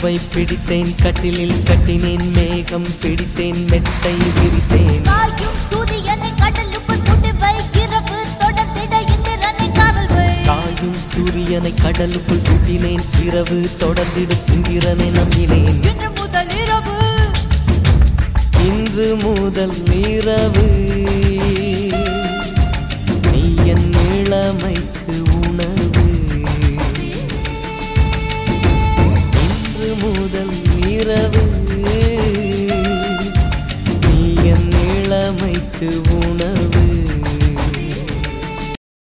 பூவை பிடித்தேன் கட்டிலில் கட்டினேன் மேகம் பிடித்தேன் மெத்தை விரித்தேன் காயும் சூரியனை கடலுக்குள் கொண்டு வை இரவு தொடர்ந்திட இந்திரனை காவல் வை காயும் சூரியனை கடலுக்குள் சுட்டினேன் இரவு தொடர்ந்திட இந்திரனை நம்பினேன் இன்று முதல் இரவு நீ என் இளமைக்கு உணவு இன்று முதல் இரவு நீ என் இளமைக்கு உணவு